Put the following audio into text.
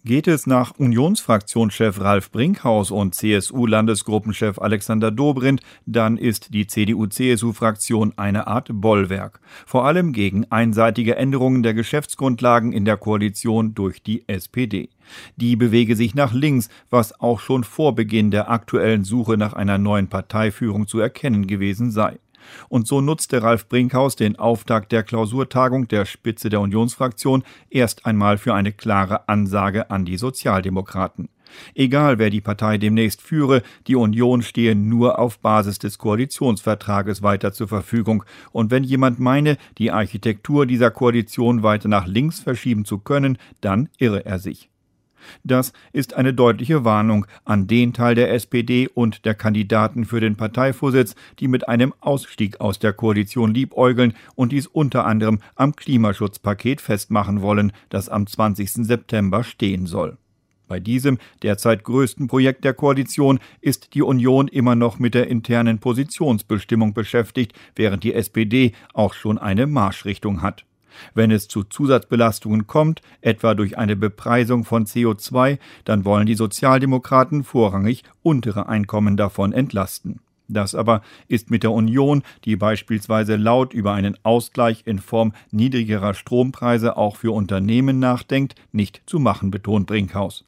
Geht es nach Unionsfraktionschef Ralf Brinkhaus und CSU-Landesgruppenchef Alexander Dobrindt, dann ist die CDU-CSU-Fraktion eine Art Bollwerk. Vor allem gegen einseitige Änderungen der Geschäftsgrundlagen in der Koalition durch die SPD. Die bewege sich nach links, was auch schon vor Beginn der aktuellen Suche nach einer neuen Parteiführung zu erkennen gewesen sei. Und so nutzte Ralf Brinkhaus den Auftakt der Klausurtagung der Spitze der Unionsfraktion erst einmal für eine klare Ansage an die Sozialdemokraten. Egal, wer die Partei demnächst führe, die Union stehe nur auf Basis des Koalitionsvertrages weiter zur Verfügung. Und wenn jemand meine, die Architektur dieser Koalition weiter nach links verschieben zu können, dann irre er sich. Das ist eine deutliche Warnung an den Teil der SPD und der Kandidaten für den Parteivorsitz, die mit einem Ausstieg aus der Koalition liebäugeln und dies unter anderem am Klimaschutzpaket festmachen wollen, das am 20. September stehen soll. Bei diesem derzeit größten Projekt der Koalition ist die Union immer noch mit der internen Positionsbestimmung beschäftigt, während die SPD auch schon eine Marschrichtung hat. Wenn es zu Zusatzbelastungen kommt, etwa durch eine Bepreisung von CO2, dann wollen die Sozialdemokraten vorrangig untere Einkommen davon entlasten. Das aber ist mit der Union, die beispielsweise laut über einen Ausgleich in Form niedrigerer Strompreise auch für Unternehmen nachdenkt, nicht zu machen, betont Brinkhaus.